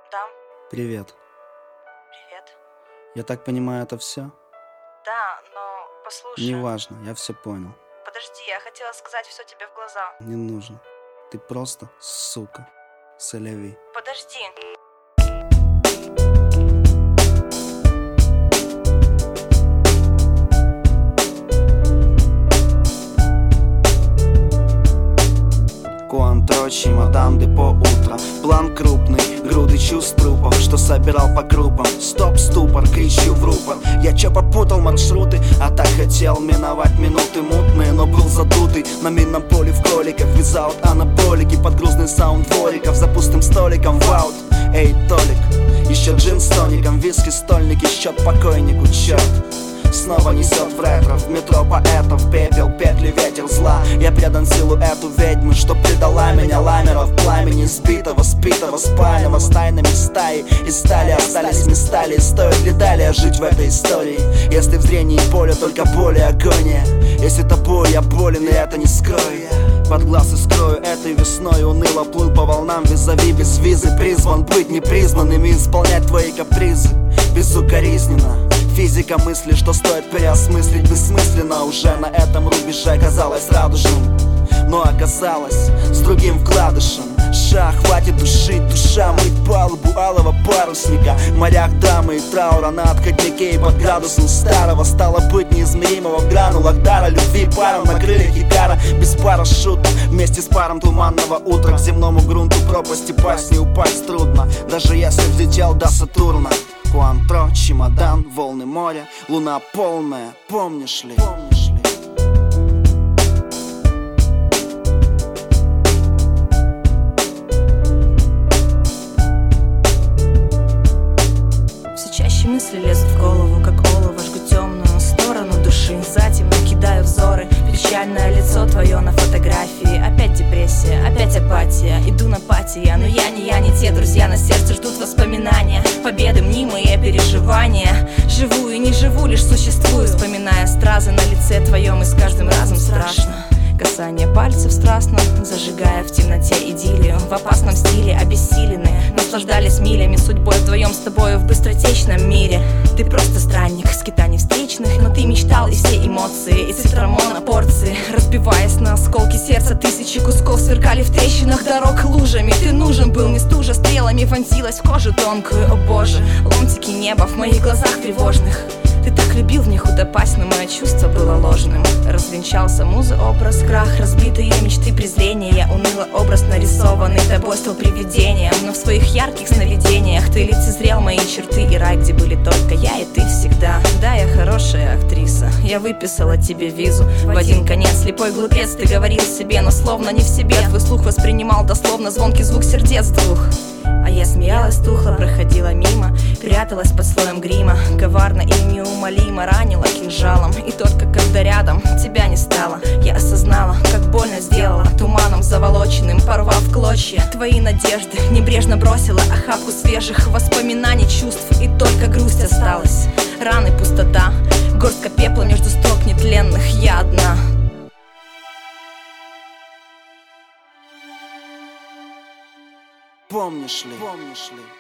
Да, Привет. привет. Я так понимаю, это все? Да, но послушай. Неважно, я все понял. Подожди, я хотела сказать все тебе в глаза. Не нужно. Ты просто сука. Соляви. Подожди. Куантро, чемодан, депо, утро. План крупный, груды чувств трупов, что собирал по крупам. Стоп, ступор, кричу в рупор. Я чё попутал маршруты, а так хотел миновать минуты мутные, но был задутый на минном поле в кроликах. Визаут анаболики, под грузный саунд двориков, за пустым столиком в аут. Эй, Толик, еще джин с тоником, виски, стольники, счет покойнику, черт. Снова несет в ретро, в метро поэтов, пепел, петли, ветер зла. Я предан силу эту ведьмы, что предала меня ламера в пламени, сбитого, спитого, спального, с тайнами стаи и стали остались не стали. Стоит ли далее жить в этой истории, если в зрении поля только боль и агония? Если это боль, я болен, и это не скрою. Под глаз и скрою этой весной уныло плыл по волнам визави без визы. Призван быть непризнанным и исполнять твои капризы безукоризненно. Физика мысли, что стоит переосмыслить бессмысленно. Уже на этом рубеже оказалось радужным, но оказалось с другим вкладышем. Ша, хватит душить, душа мыть палубу алого парусника. В морях драмы и траура на отходнике, и под градусом старого стало быть неизмеримого в гранулах дара любви. Паром на крыльях Икара, без парашюта, вместе с паром туманного утра. К земному грунту пропасти пасть, не упасть трудно, даже если взлетел до Сатурна. Куантро, чемодан, волны моря, луна полная, помнишь ли? Все чаще мысли лезут в голову, как олово. Жгу темную сторону души, затем накидаю взоры. Печальное лицо твое на фотографии. Опять депрессия, опять апатия. Иду на пати, но я не те друзья на сердце ждут воспоминания. Победы мнимые переживания. Живу и не живу, лишь существую, вспоминая стразы на лице твоем, и с каждым разом страшно. Касание пальцев страстно, зажигая в темноте идиллию. В опасном стиле обессиленные наслаждались милями судьбой вдвоем с тобою в быстротечном мире. Ты просто странник, скитаний встречных, но ты мечтал, и все эмоции, и цитрамона порции. Разбиваясь на осколки сердца, тысячи кусков сверкали в трещинах дорог лужами. Ты нужен был, не стужа стрелами вонзилась в кожу тонкую, о боже. Ломтики неба в моих глазах тревожных. Ты так любил в них утопасть, но мое чувство было ложным. Развенчался муза, образ, крах, разбитые мечты, презрения. Уныло образ, нарисованный тобой, стал привидением. Но в своих ярких сновидениях ты лицезрел мои черты и рай, где были только я и ты всегда. Да, я хорошая актриса, я выписала тебе визу. В один конец, слепой глупец, ты говорил себе, но словно не в себе. Твой слух воспринимал дословно звонкий звук сердец двух. А я смеялась, тухла, проходила мимо, пряталась под слоем грима. Коварно и неумолимо ранила кинжалом. И только когда рядом тебя не стало, я осознала, как больно сделала. Туманом заволоченным, порвав в клочья твои надежды, небрежно бросила охапку свежих воспоминаний, чувств. И только грусть осталась, раны, пустота, горстка пепла между строк нетленных. Я одна. Помнишь ли?